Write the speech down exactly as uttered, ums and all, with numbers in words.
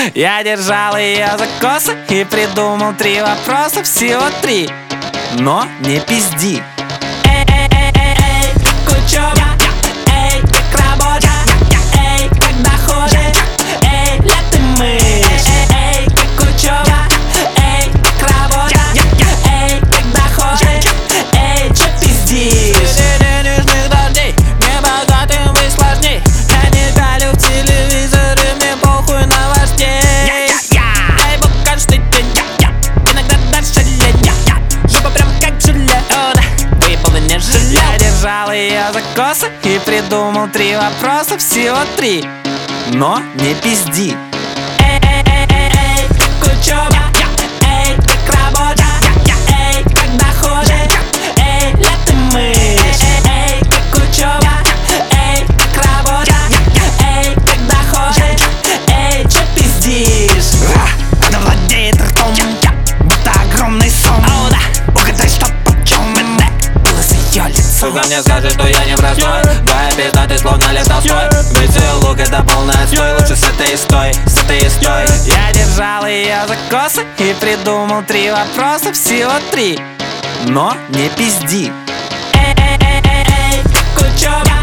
Я держал ее за косы и придумал три вопроса, всего три. Но не пизди. Эй, эй, эй, эй, эй, как учеба? Эй, как работа? Эй, как доходы? Эй, лет и мышь. Эй, как учеба? Эй, как работа? Эй, как доходы? Эй, чё пиздишь? Денежных дождей, мне богатым быть сложней. Я не пялю в телевизор и мне похуй на вождей. Дай бог каждый день, иногда даже лень. Жопа прям как желе, о да, выпало не жалею. Я держал ее за косы и придумал три вопроса, всего три. Но не пизди. Эй, эй, эй, эй, эй, как учеба? Эй, как работа? Эй, как доходы? Эй, лет и мышь. Эй, как учеба? Эй, как работа? Эй, как доходы? Эй, чё пиздишь? Она владеет ртом, будто огромный сон. О, да. Угадай, что почем. Было с ее лицом. Сука мне скажет, что я не простой. Да, я пиздатый, словно Лев Толстой. Быть лук — это полный отстой. Лучше с этой и стой, с этой и стой. Я держал ее за косы и придумал три вопроса, всего три. Но не пизди. Эй, эй, эй, эй, эй, как учеба?